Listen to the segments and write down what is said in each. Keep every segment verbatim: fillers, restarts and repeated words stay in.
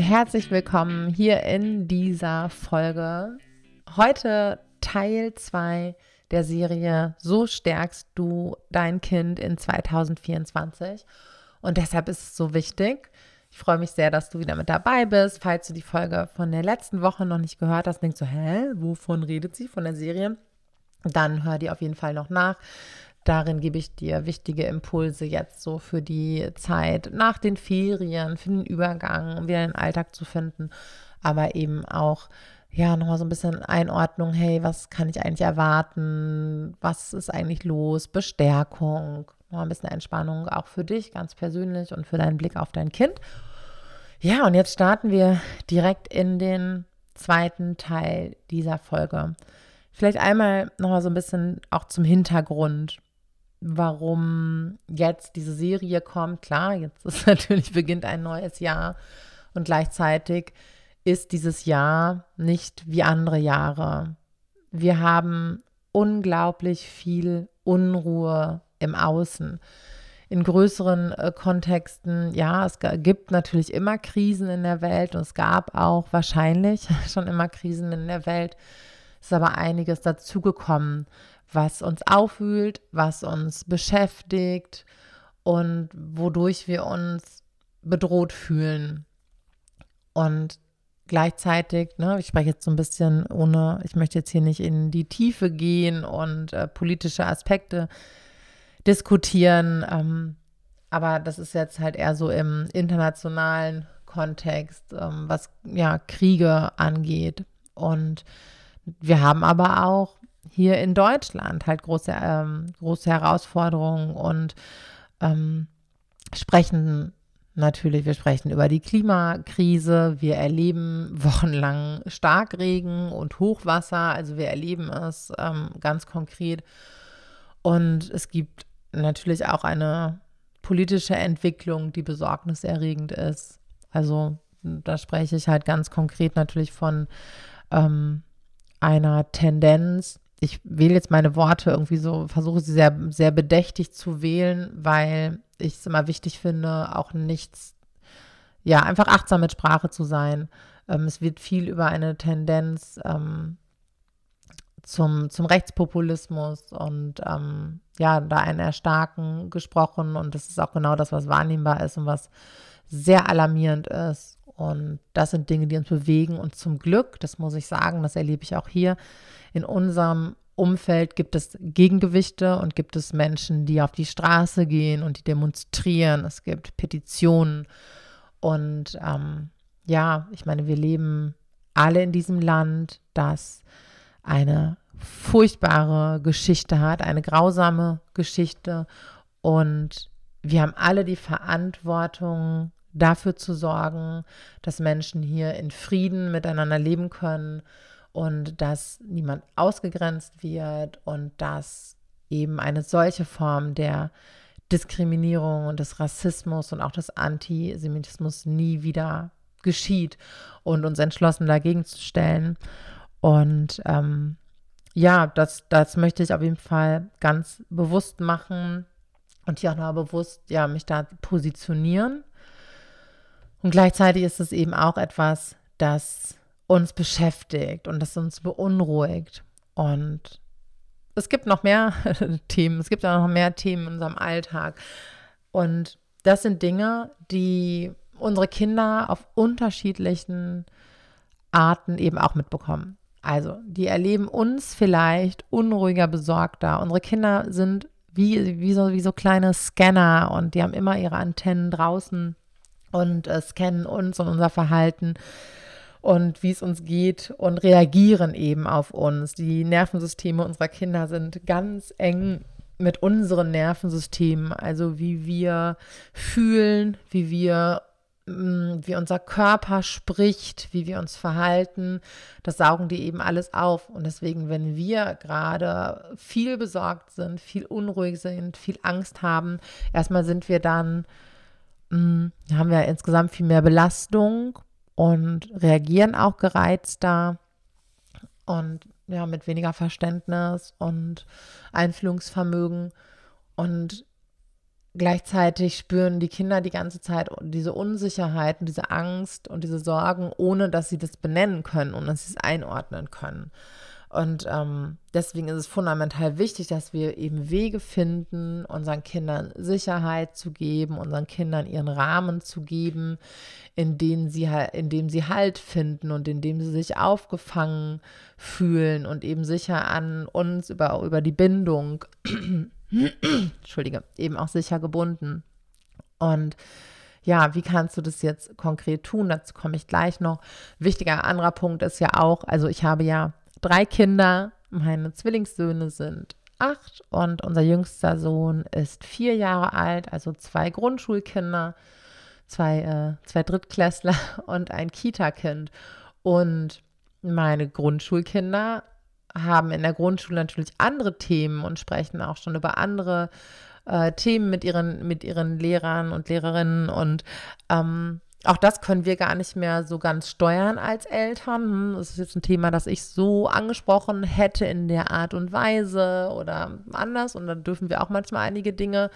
herzlich willkommen hier in dieser Folge. Heute Teil zwei der Serie So stärkst du dein Kind in zwanzig vierundzwanzig. Und deshalb ist es so wichtig. Ich freue mich sehr, dass du wieder mit dabei bist. Falls du die Folge von der letzten Woche noch nicht gehört hast, denkst du, hä, wovon redet sie, von der Serie? Dann hör die auf jeden Fall noch nach. Darin gebe ich dir wichtige Impulse jetzt so für die Zeit nach den Ferien, für den Übergang, um wieder den Alltag zu finden, aber eben auch, ja, nochmal so ein bisschen Einordnung, hey, was kann ich eigentlich erwarten, was ist eigentlich los, Bestärkung, noch ein bisschen Entspannung auch für dich ganz persönlich und für deinen Blick auf dein Kind. Ja, und jetzt starten wir direkt in den zweiten Teil dieser Folge. Vielleicht einmal nochmal so ein bisschen auch zum Hintergrund, warum jetzt diese Serie kommt. Klar, jetzt ist natürlich beginnt ein neues Jahr und gleichzeitig ist dieses Jahr nicht wie andere Jahre. Wir haben unglaublich viel Unruhe im Außen. In größeren äh, Kontexten, ja, es g- gibt natürlich immer Krisen in der Welt und es gab auch wahrscheinlich schon immer Krisen in der Welt. Es ist aber einiges dazugekommen, was uns aufwühlt, was uns beschäftigt und wodurch wir uns bedroht fühlen. Und gleichzeitig, ne, ich spreche jetzt so ein bisschen ohne, ich möchte jetzt hier nicht in die Tiefe gehen und äh, politische Aspekte diskutieren, ähm, aber das ist jetzt halt eher so im internationalen Kontext, ähm, was ja Kriege angeht. Und wir haben aber auch hier in Deutschland halt große, ähm, große Herausforderungen und ähm, sprechen natürlich, wir sprechen über die Klimakrise, wir erleben wochenlang Starkregen und Hochwasser, also wir erleben es ähm, ganz konkret. Und es gibt natürlich auch eine politische Entwicklung, die besorgniserregend ist. Also da spreche ich halt ganz konkret natürlich von ähm, einer Tendenz. Ich wähle jetzt meine Worte irgendwie so, versuche sie sehr, sehr bedächtig zu wählen, weil ich es immer wichtig finde, auch nichts, ja, einfach achtsam mit Sprache zu sein. Ähm, es wird viel über eine Tendenz ähm, zum, zum Rechtspopulismus und ähm, ja, da ein Erstarken gesprochen und das ist auch genau das, was wahrnehmbar ist und was sehr alarmierend ist. Und das sind Dinge, die uns bewegen. Und zum Glück, das muss ich sagen, das erlebe ich auch hier, in unserem Umfeld gibt es Gegengewichte und gibt es Menschen, die auf die Straße gehen und die demonstrieren. Es gibt Petitionen. Und ähm, ja, ich meine, wir leben alle in diesem Land, das eine furchtbare Geschichte hat, eine grausame Geschichte. Und wir haben alle die Verantwortung, dafür zu sorgen, dass Menschen hier in Frieden miteinander leben können und dass niemand ausgegrenzt wird und dass eben eine solche Form der Diskriminierung und des Rassismus und auch des Antisemitismus nie wieder geschieht und uns entschlossen dagegen zu stellen. Und ähm, ja, das, das möchte ich auf jeden Fall ganz bewusst machen und hier auch noch bewusst, ja, mich da positionieren. Und gleichzeitig ist es eben auch etwas, das uns beschäftigt und das uns beunruhigt. Und es gibt noch mehr Themen, es gibt auch noch mehr Themen in unserem Alltag. Und das sind Dinge, die unsere Kinder auf unterschiedlichen Arten eben auch mitbekommen. Also, die erleben uns vielleicht unruhiger, besorgter. Unsere Kinder sind wie, wie, so, wie so kleine Scanner und die haben immer ihre Antennen draußen und äh, scannen uns und unser Verhalten und wie es uns geht und reagieren eben auf uns. Die Nervensysteme unserer Kinder sind ganz eng mit unseren Nervensystemen, also wie wir fühlen, wie wir wie unser Körper spricht, wie wir uns verhalten, das saugen die eben alles auf. Und deswegen, wenn wir gerade viel besorgt sind, viel unruhig sind, viel Angst haben, erstmal sind wir dann, mh, haben wir insgesamt viel mehr Belastung und reagieren auch gereizter und ja, mit weniger Verständnis und Einfühlungsvermögen. Und gleichzeitig spüren die Kinder die ganze Zeit diese Unsicherheit und diese Angst und diese Sorgen, ohne dass sie das benennen können und dass sie es einordnen können. Und ähm, deswegen ist es fundamental wichtig, dass wir eben Wege finden, unseren Kindern Sicherheit zu geben, unseren Kindern ihren Rahmen zu geben, in dem sie, in dem sie Halt finden und in dem sie sich aufgefangen fühlen und eben sicher an uns über, über die Bindung, Entschuldige, eben auch sicher gebunden. Und ja, wie kannst du das jetzt konkret tun? Dazu komme ich gleich noch. Wichtiger anderer Punkt ist ja auch, also ich habe ja drei Kinder, meine Zwillingssöhne sind acht und unser jüngster Sohn ist vier Jahre alt, also zwei Grundschulkinder, zwei, äh, zwei Drittklässler und ein Kita-Kind. Und meine Grundschulkinder haben in der Grundschule natürlich andere Themen und sprechen auch schon über andere äh, Themen mit ihren, mit ihren Lehrern und Lehrerinnen und ähm, auch das können wir gar nicht mehr so ganz steuern als Eltern. Das ist jetzt ein Thema, das ich so angesprochen hätte in der Art und Weise oder anders. Und dann dürfen wir auch manchmal einige Dinge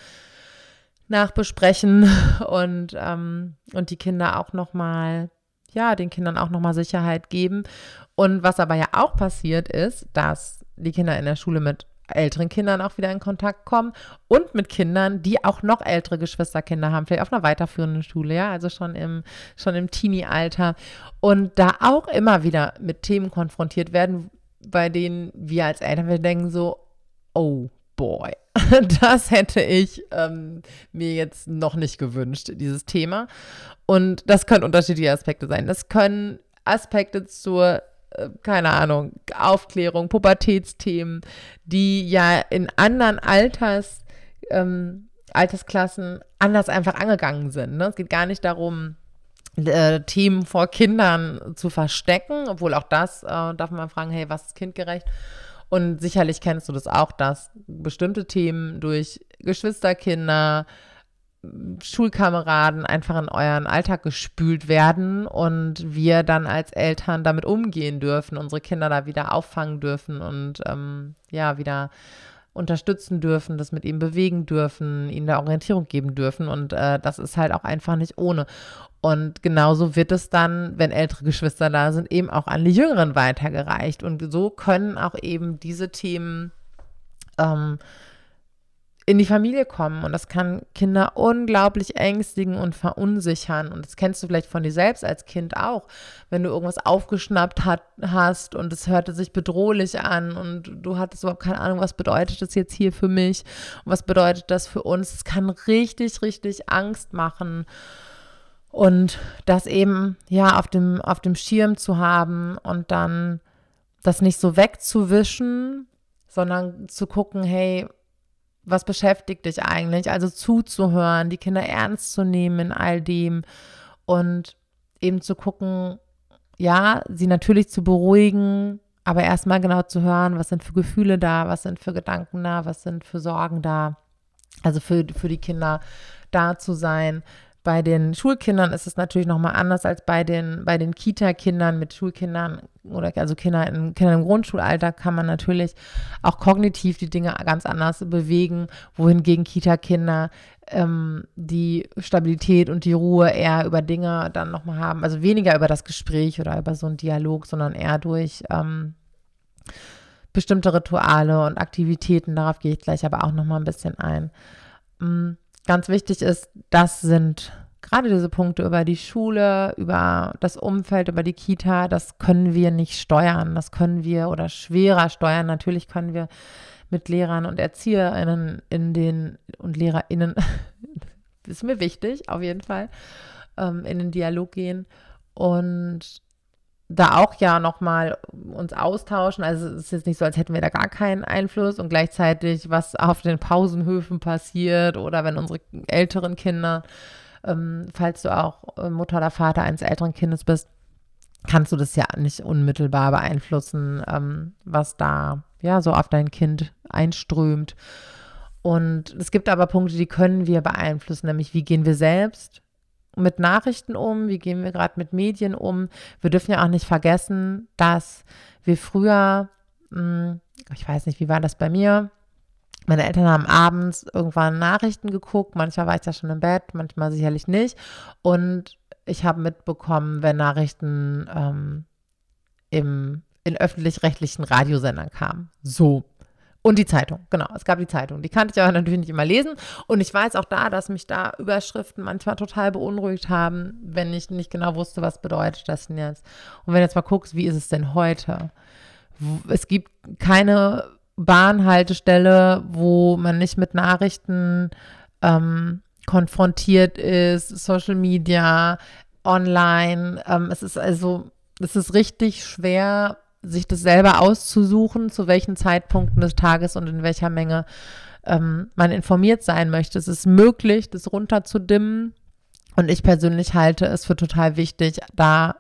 nachbesprechen und, ähm, und die Kinder auch nochmal, ja, den Kindern auch nochmal Sicherheit geben. Und was aber ja auch passiert ist, dass die Kinder in der Schule mit älteren Kindern auch wieder in Kontakt kommen und mit Kindern, die auch noch ältere Geschwisterkinder haben, vielleicht auf einer weiterführenden Schule, ja, also schon im, schon im Teenie-Alter und da auch immer wieder mit Themen konfrontiert werden, bei denen wir als Eltern denken so, oh boy, das hätte ich ähm, mir jetzt noch nicht gewünscht, dieses Thema. Und das können unterschiedliche Aspekte sein. Das können Aspekte zur keine Ahnung, Aufklärung, Pubertätsthemen, die ja in anderen Alters, ähm, Altersklassen anders einfach angegangen sind. Ne? Es geht gar nicht darum, äh, Themen vor Kindern zu verstecken, obwohl auch das, äh, darf man fragen, hey, was ist kindgerecht? Und sicherlich kennst du das auch, dass bestimmte Themen durch Geschwisterkinder, Schulkameraden einfach in euren Alltag gespült werden und wir dann als Eltern damit umgehen dürfen, unsere Kinder da wieder auffangen dürfen und ähm, ja, wieder unterstützen dürfen, das mit ihnen bewegen dürfen, ihnen da Orientierung geben dürfen und äh, das ist halt auch einfach nicht ohne. Und genauso wird es dann, wenn ältere Geschwister da sind, eben auch an die Jüngeren weitergereicht und so können auch eben diese Themen ähm, in die Familie kommen und das kann Kinder unglaublich ängstigen und verunsichern und das kennst du vielleicht von dir selbst als Kind auch, wenn du irgendwas aufgeschnappt hat, hast und es hörte sich bedrohlich an und du hattest überhaupt keine Ahnung, was bedeutet das jetzt hier für mich und was bedeutet das für uns, es kann richtig, richtig Angst machen und das eben, ja, auf dem, auf dem Schirm zu haben und dann das nicht so wegzuwischen, sondern zu gucken, hey, was beschäftigt dich eigentlich? Also zuzuhören, die Kinder ernst zu nehmen in all dem und eben zu gucken, ja, sie natürlich zu beruhigen, aber erstmal genau zu hören, was sind für Gefühle da, was sind für Gedanken da, was sind für Sorgen da. Also für, für die Kinder da zu sein. Bei den Schulkindern ist es natürlich nochmal anders als bei den, bei den Kita-Kindern mit Schulkindern oder also Kinder in, Kinder im Grundschulalter kann man natürlich auch kognitiv die Dinge ganz anders bewegen, wohingegen Kita-Kinder ähm, die Stabilität und die Ruhe eher über Dinge dann nochmal haben, also weniger über das Gespräch oder über so einen Dialog, sondern eher durch ähm, bestimmte Rituale und Aktivitäten, darauf gehe ich gleich aber auch nochmal ein bisschen ein. Mhm. Ganz wichtig ist, das sind gerade diese Punkte über die Schule, über das Umfeld, über die Kita, das können wir nicht steuern, das können wir oder schwerer steuern. Natürlich können wir mit Lehrern und ErzieherInnen in den und LehrerInnen, das ist mir wichtig, auf jeden Fall, ähm, in den Dialog gehen und da auch ja nochmal uns austauschen. Also es ist jetzt nicht so, als hätten wir da gar keinen Einfluss und gleichzeitig, was auf den Pausenhöfen passiert oder wenn unsere älteren Kinder, ähm, falls du auch Mutter oder Vater eines älteren Kindes bist, kannst du das ja nicht unmittelbar beeinflussen, ähm, was da ja so auf dein Kind einströmt. Und es gibt aber Punkte, die können wir beeinflussen, nämlich wie gehen wir selbst mit Nachrichten um, wie gehen wir gerade mit Medien um. Wir dürfen ja auch nicht vergessen, dass wir früher, mh, ich weiß nicht, wie war das bei mir, Meine Eltern haben abends irgendwann Nachrichten geguckt. Manchmal war ich da schon im Bett, manchmal sicherlich nicht. Und ich habe mitbekommen, wenn Nachrichten ähm, im, in öffentlich-rechtlichen Radiosendern kamen. So. Und die Zeitung, genau. Es gab die Zeitung. Die kannte ich aber natürlich nicht immer lesen. Und ich weiß auch da, dass mich da Überschriften manchmal total beunruhigt haben, wenn ich nicht genau wusste, was bedeutet das denn jetzt. Und wenn du jetzt mal guckst, wie ist es denn heute? Es gibt keine Bahnhaltestelle, wo man nicht mit Nachrichten ähm, konfrontiert ist, Social Media, online. Ähm, es ist also, es ist richtig schwer, sich das selber auszusuchen, zu welchen Zeitpunkten des Tages und in welcher Menge ähm, man informiert sein möchte. Es ist möglich, das runterzudimmen. Und ich persönlich halte es für total wichtig, da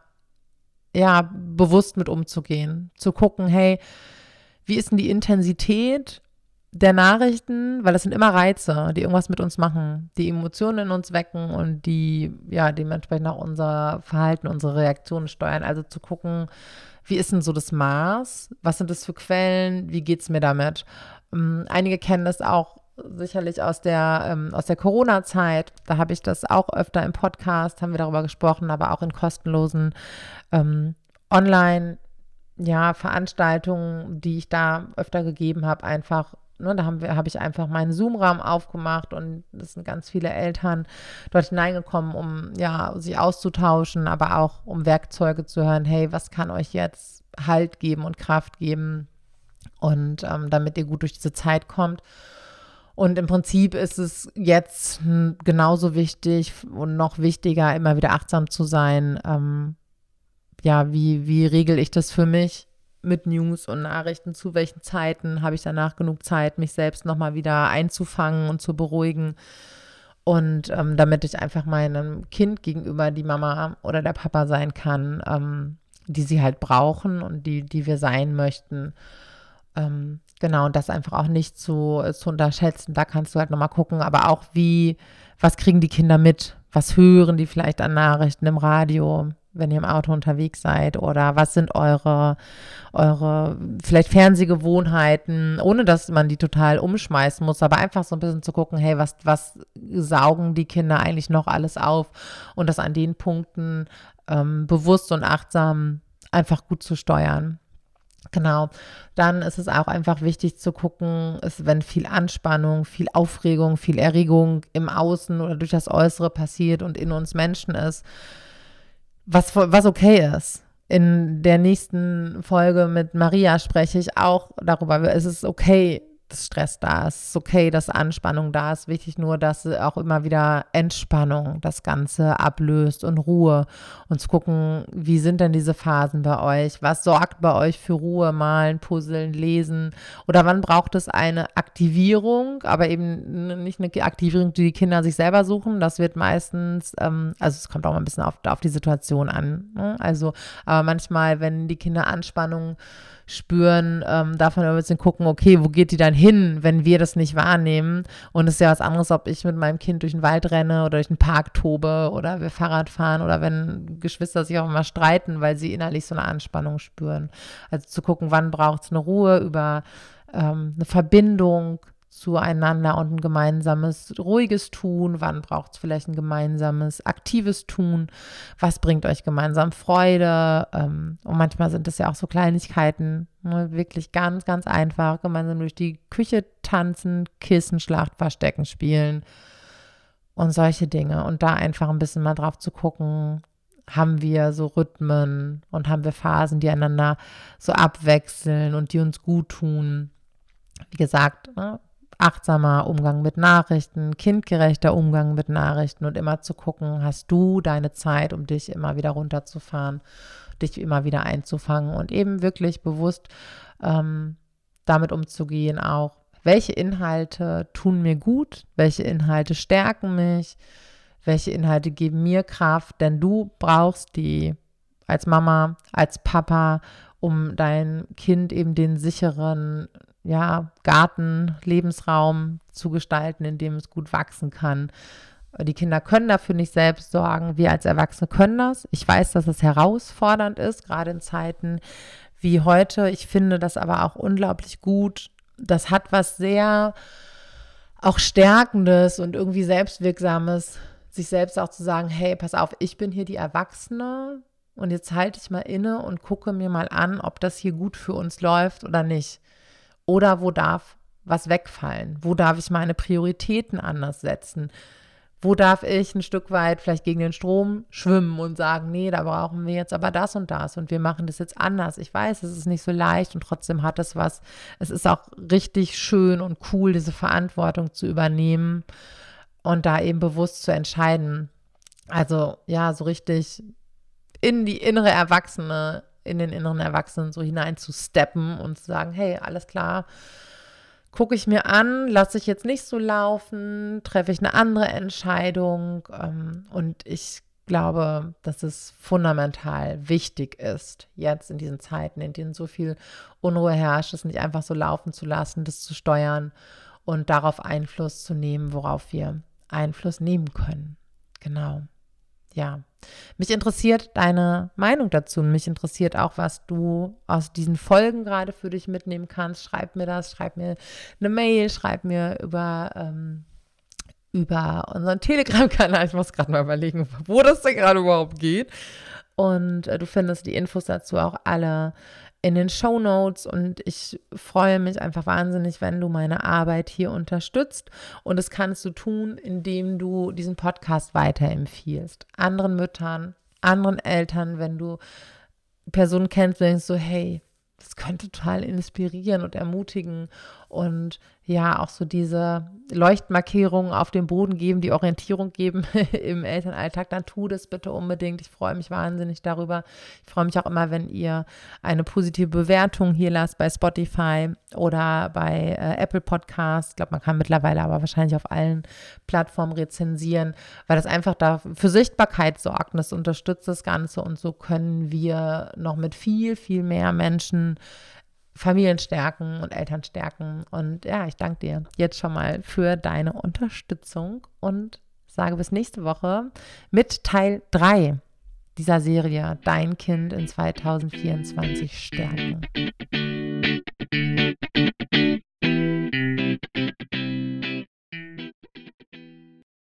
ja bewusst mit umzugehen. Zu gucken, hey, wie ist denn die Intensität der Nachrichten? Weil das sind immer Reize, die irgendwas mit uns machen, die Emotionen in uns wecken und die ja dementsprechend auch unser Verhalten, unsere Reaktionen steuern. Also zu gucken, wie ist denn so das Maß? Was sind das für Quellen? Wie geht es mir damit? Ähm, einige kennen das auch sicherlich aus der, ähm, aus der Corona-Zeit. Da habe ich das auch öfter im Podcast, haben wir darüber gesprochen, aber auch in kostenlosen ähm, Online- ja, Veranstaltungen, die ich da öfter gegeben habe, einfach, ne, da haben wir, habe ich einfach meinen Zoom-Raum aufgemacht und es sind ganz viele Eltern dort hineingekommen, um ja, sich auszutauschen, aber auch um Werkzeuge zu hören, hey, was kann euch jetzt Halt geben und Kraft geben und ähm, damit ihr gut durch diese Zeit kommt. Und im Prinzip ist es jetzt hm, genauso wichtig und noch wichtiger, immer wieder achtsam zu sein, ähm, ja, wie, wie regel ich das für mich mit News und Nachrichten, zu welchen Zeiten habe ich danach genug Zeit, mich selbst nochmal wieder einzufangen und zu beruhigen und ähm, damit ich einfach meinem Kind gegenüber die Mama oder der Papa sein kann, ähm, die sie halt brauchen und die, die wir sein möchten. Ähm, genau, und das einfach auch nicht zu, zu unterschätzen. Da kannst du halt nochmal gucken, aber auch wie, was kriegen die Kinder mit? Was hören die vielleicht an Nachrichten im Radio, wenn ihr im Auto unterwegs seid? Oder was sind eure, eure vielleicht Fernsehgewohnheiten, ohne dass man die total umschmeißen muss, aber einfach so ein bisschen zu gucken, hey, was, was saugen die Kinder eigentlich noch alles auf? Und das an den Punkten ähm, bewusst und achtsam einfach gut zu steuern. Genau, dann ist es auch einfach wichtig zu gucken, ist, wenn viel Anspannung, viel Aufregung, viel Erregung im Außen oder durch das Äußere passiert und in uns Menschen ist, was, was okay ist. In der nächsten Folge mit Maria spreche ich auch darüber, es ist okay, dass Stress da ist, es ist okay, dass Anspannung da ist. Wichtig nur, dass auch immer wieder Entspannung das Ganze ablöst und Ruhe und zu gucken, wie sind denn diese Phasen bei euch? Was sorgt bei euch für Ruhe? Malen, puzzeln, lesen? Oder wann braucht es eine Aktivierung, aber eben nicht eine Aktivierung, die die Kinder sich selber suchen? Das wird meistens, ähm, also es kommt auch mal ein bisschen auf, auf die Situation an. Ne? Also, aber manchmal, wenn die Kinder Anspannung spüren, ähm, darf man ein bisschen gucken, okay, wo geht die dann hin, wenn wir das nicht wahrnehmen? Und es ist ja was anderes, ob ich mit meinem Kind durch den Wald renne oder durch den Park tobe oder wir Fahrrad fahren oder wenn Geschwister sich auch immer streiten, weil sie innerlich so eine Anspannung spüren. Also zu gucken, wann braucht es eine Ruhe über ähm, eine Verbindung zueinander und ein gemeinsames ruhiges Tun, wann braucht es vielleicht ein gemeinsames aktives Tun, was bringt euch gemeinsam Freude, ähm, und manchmal sind es ja auch so Kleinigkeiten, ne, wirklich ganz, ganz einfach, gemeinsam durch die Küche tanzen, Kissenschlacht, Verstecken spielen und solche Dinge und da einfach ein bisschen mal drauf zu gucken, haben wir so Rhythmen und haben wir Phasen, die einander so abwechseln und die uns gut tun. Wie gesagt, ne, achtsamer Umgang mit Nachrichten, kindgerechter Umgang mit Nachrichten und immer zu gucken, hast du deine Zeit, um dich immer wieder runterzufahren, dich immer wieder einzufangen und eben wirklich bewusst ähm, damit umzugehen auch, welche Inhalte tun mir gut, welche Inhalte stärken mich, welche Inhalte geben mir Kraft, denn du brauchst die als Mama, als Papa, um dein Kind eben den sicheren ja, Garten, Lebensraum zu gestalten, in dem es gut wachsen kann. Die Kinder können dafür nicht selbst sorgen. Wir als Erwachsene können das. Ich weiß, dass es herausfordernd ist, gerade in Zeiten wie heute. Ich finde das aber auch unglaublich gut, das hat was sehr auch Stärkendes und irgendwie Selbstwirksames, sich selbst auch zu sagen, hey, pass auf, ich bin hier die Erwachsene und jetzt halte ich mal inne und gucke mir mal an, ob das hier gut für uns läuft oder nicht. Oder wo darf was wegfallen? Wo darf ich meine Prioritäten anders setzen? Wo darf ich ein Stück weit vielleicht gegen den Strom schwimmen und sagen, nee, da brauchen wir jetzt aber das und das und wir machen das jetzt anders. Ich weiß, es ist nicht so leicht und trotzdem hat es was. Es ist auch richtig schön und cool, diese Verantwortung zu übernehmen und da eben bewusst zu entscheiden. Also ja, so richtig in die innere Erwachsene, in den inneren Erwachsenen so hinein zu steppen und zu sagen, hey, alles klar, gucke ich mir an, lasse ich jetzt nicht so laufen, treffe ich eine andere Entscheidung. Ähm, und ich glaube, dass es fundamental wichtig ist, jetzt in diesen Zeiten, in denen so viel Unruhe herrscht, es nicht einfach so laufen zu lassen, das zu steuern und darauf Einfluss zu nehmen, worauf wir Einfluss nehmen können. Genau. Ja, mich interessiert deine Meinung dazu und mich interessiert auch, was du aus diesen Folgen gerade für dich mitnehmen kannst. Schreib mir das, schreib mir eine Mail, schreib mir über, ähm, über unseren Telegram-Kanal. Ich muss gerade mal überlegen, wo das denn gerade überhaupt geht. Und äh, du findest die Infos dazu auch alle in den Shownotes und ich freue mich einfach wahnsinnig, wenn du meine Arbeit hier unterstützt und das kannst du tun, indem du diesen Podcast weiterempfiehlst. Anderen Müttern, anderen Eltern, wenn du Personen kennst, denkst so, hey, das könnte total inspirieren und ermutigen und ja, auch so diese Leuchtmarkierungen auf dem Boden geben, die Orientierung geben im Elternalltag, dann tu das bitte unbedingt. Ich freue mich wahnsinnig darüber. Ich freue mich auch immer, wenn ihr eine positive Bewertung hier lasst bei Spotify oder bei äh, Apple Podcasts. Ich glaube, man kann mittlerweile aber wahrscheinlich auf allen Plattformen rezensieren, weil das einfach da für Sichtbarkeit sorgt und das unterstützt das Ganze und so können wir noch mit viel, viel mehr Menschen Familien stärken und Eltern stärken. Und ja, ich danke dir jetzt schon mal für deine Unterstützung und sage bis nächste Woche mit Teil drei dieser Serie Dein Kind in zwanzig vierundzwanzig stärken.